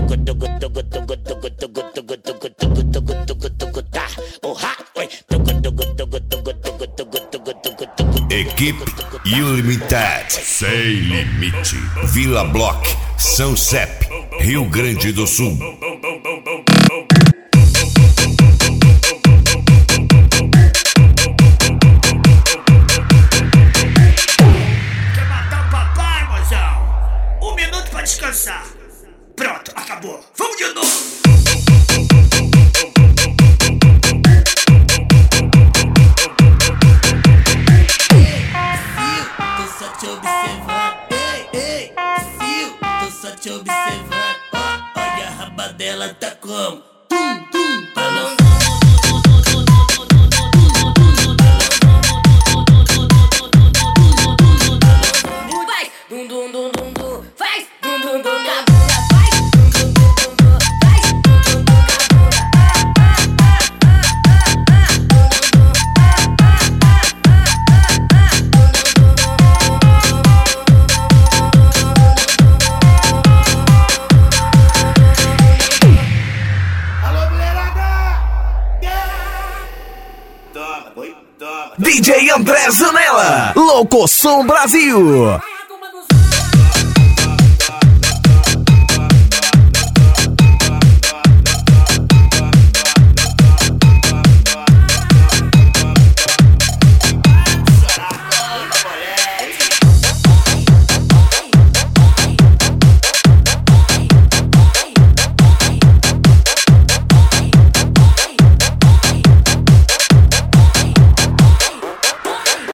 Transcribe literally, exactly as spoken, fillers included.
Equipe Ilimited, Sem Limite, Vila Block, São Sepp, Rio Grande do Sul. Quer matar o papai, mozão? Um minuto pra descansar. Pronto, acabou. Vamos de novo. Te observando, ó, olha a raba dela tá como tum, tum, balão. Faz dum dum dum dum dum, faz dum dum dum na bunda, faz dum dum dum dum dum, faz dum dum dum D J André Zanella, Louco Som Brasil.